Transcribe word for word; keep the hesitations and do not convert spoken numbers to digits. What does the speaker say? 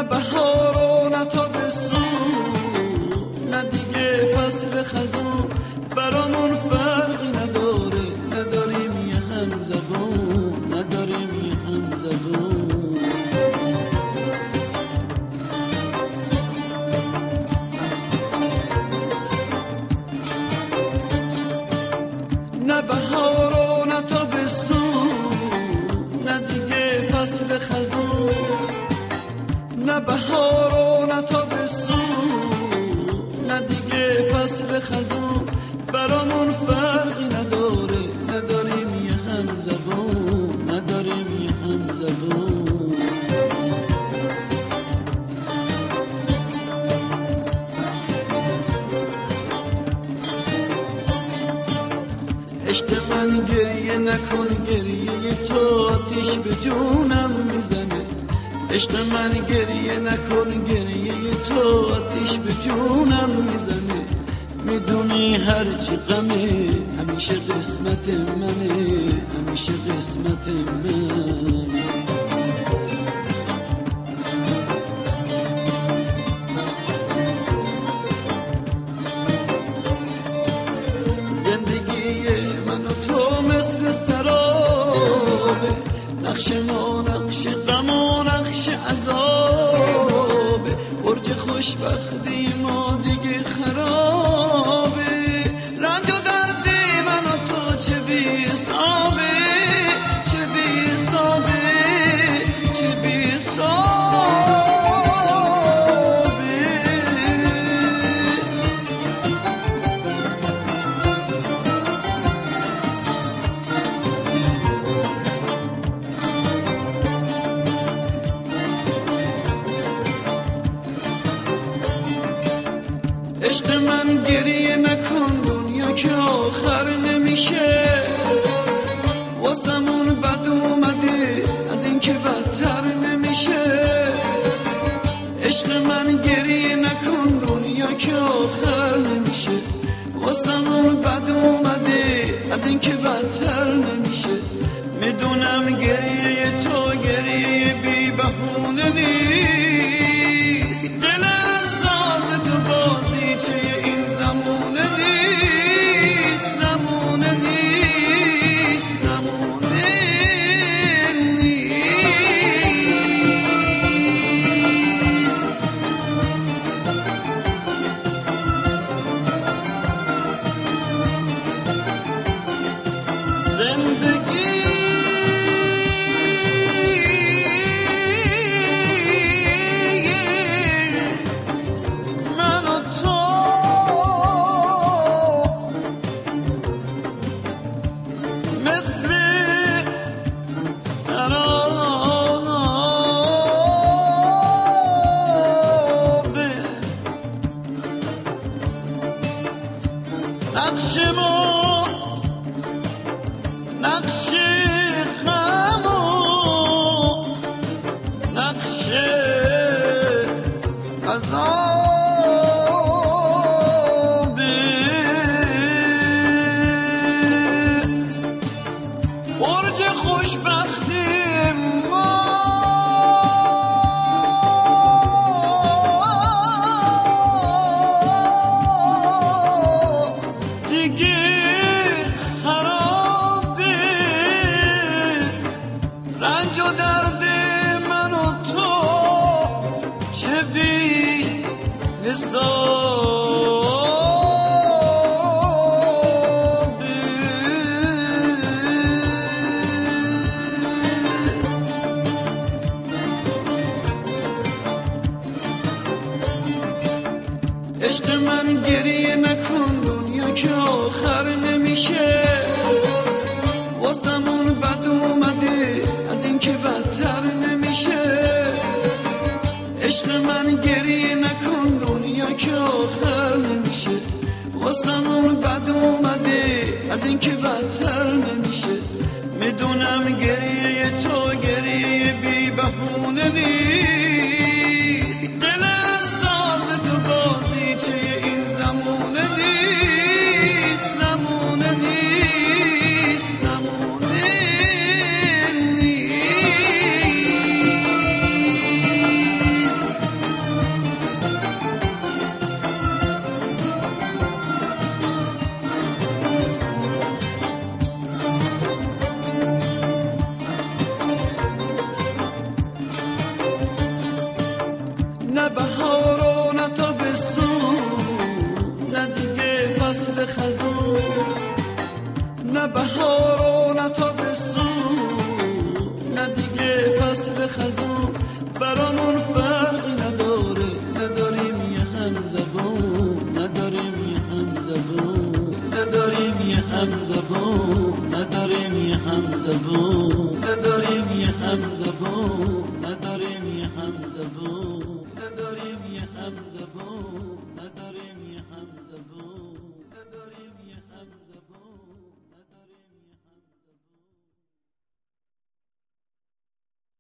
بهار و نه تابستون، نه دیگه فصل خزون، برامون فرقی نداره، نداریم یه هم زبون، نداریم یه هم زبون. نه بهار و نه تابستون، نه دیگه فصل خزون، نه بهار و نه تابستون، نه دیگه فصل خزون، برامون فرقی نداره، نداریم یه هم زبون، نداریم یه هم زبون. عشق من گریه نکن، گریه تو آتیش به جونم میزنه. عشق من گریه نکن، گریه تو آتیش به جونم میزنه. میدونی هرچی غمه همیشه قسمت منه، همیشه قسمت من. نقش ما نقش غم و نقش عذابه، برج خوشبختی ما دیگه خرابه. رنج و درد من و تو چه بی حسابه، چه بی حسابه، چه بی حسابه. عشق من گریه نکن، دنیا که آخر نمیشه. واسمون بد اومده از این که بدتر نمیشه. عشق من گریه نکن، دنیا که آخر نمیشه. واسمون بد اومده از این که بدتر نمیشه. میدونم گریه تو گریه بی بهونه نیست، دل احساس تو بازی چه این زمونه نیست، زمونه نیست، زمونه نیست. زندگی نقش ما نقش غم و نقش عذابه. برج خوشبختی ما رنج و درد من و تو چه بی حسابه. عشق من گریه نکن، دنیا که آخر نمیشه. واسمون بد اومده از این که بدتر نمیشه. عشق من گریه نکن، دنیا که آخر نمیشه. واسمون بد اومده از این که بدتر نمیشه. میدونم گریه تو گریه بی بهونه نیست، دل احساس تو بازی چه این زمونه نیست، زمونه نیست، زمونه نیست. برامون فرقی نداره، نداریم یه هم زبون، نداریم یه هم زبون، نداریم یه هم زبون، نداریم یه هم زبون، نداریم یه هم زبون.